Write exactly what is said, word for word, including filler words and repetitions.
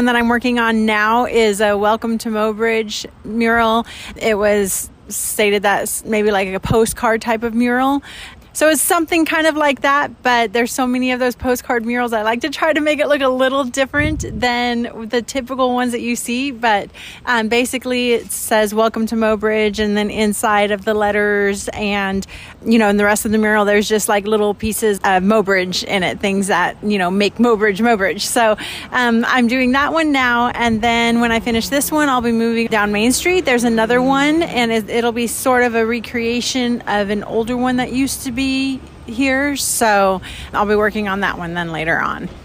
one that I'm working on now is a Welcome to Mobridge mural. It was stated that maybe like a postcard type of mural. So it's something kind of like that, but there's so many of those postcard murals. I like to try to make it look a little different than the typical ones that you see. But um, basically it says welcome to Mobridge, and then inside of the letters and, you know, in the rest of the mural, there's just like little pieces of Mobridge in it, things that, you know, make Mobridge Mobridge. So um, I'm doing that one now. And then when I finish this one, I'll be moving down Main Street. There's another one, and it, it'll be sort of a recreation of an older one that used to be here, so I'll be working on that one then later on.